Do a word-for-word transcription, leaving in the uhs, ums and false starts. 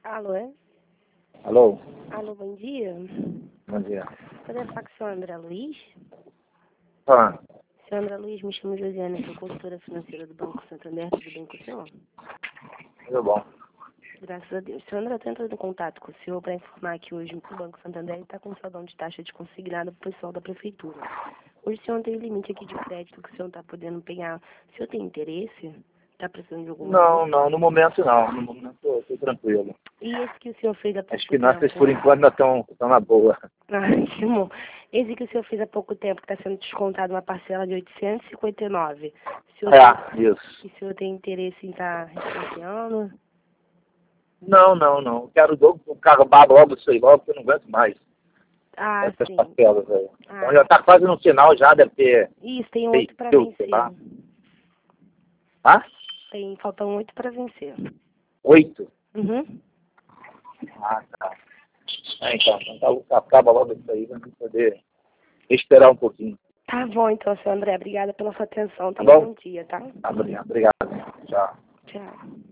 Alô, é? Alô? Alô, bom dia. Bom dia. Poderia falar com o senhor André Luiz? Ah, Senhor André Luiz, me chamo Josiane, sou consultora financeira do Banco Santander, tudo bem com o senhor? tudo bom. Graças a Deus. Senhor André, eu estou entrando em contato com o senhor para informar que hoje o Banco Santander está com saldo de taxa de consignado para o pessoal da prefeitura. Hoje o senhor tem limite aqui de crédito que o senhor está podendo pegar. O senhor tem interesse? Está precisando de alguma Não, ajuda? não, no momento não. No momento eu estou tranquilo. E esse que o senhor fez há pouco As tempo? finanças, por enquanto, ainda estão estão na boa. Ah, que bom. Esse que o senhor fez há pouco tempo, que está sendo descontado uma parcela de oitocentos e cinquenta e nove. O senhor É, tem, isso. o senhor tem interesse em estar refinanciando? Não, não, não. Quero logo acabar logo isso aí logo, que eu não aguento mais. Ah, Essas sim. parcelas aí. Então Ah, já está quase no final, já deve ter isso, tem feito, oito para sei vencer. lá. Ah? Tem, faltam oito para vencer. Oito? Uhum. Ah, tá. É, então, então tá- acaba logo isso aí, pra gente poder esperar um pouquinho. Tá bom, então, senhor André. Obrigada pela sua atenção. Tá Tenha um bom? bom dia, tá? Tá, obrigado. Obrigado. Tchau. Tchau.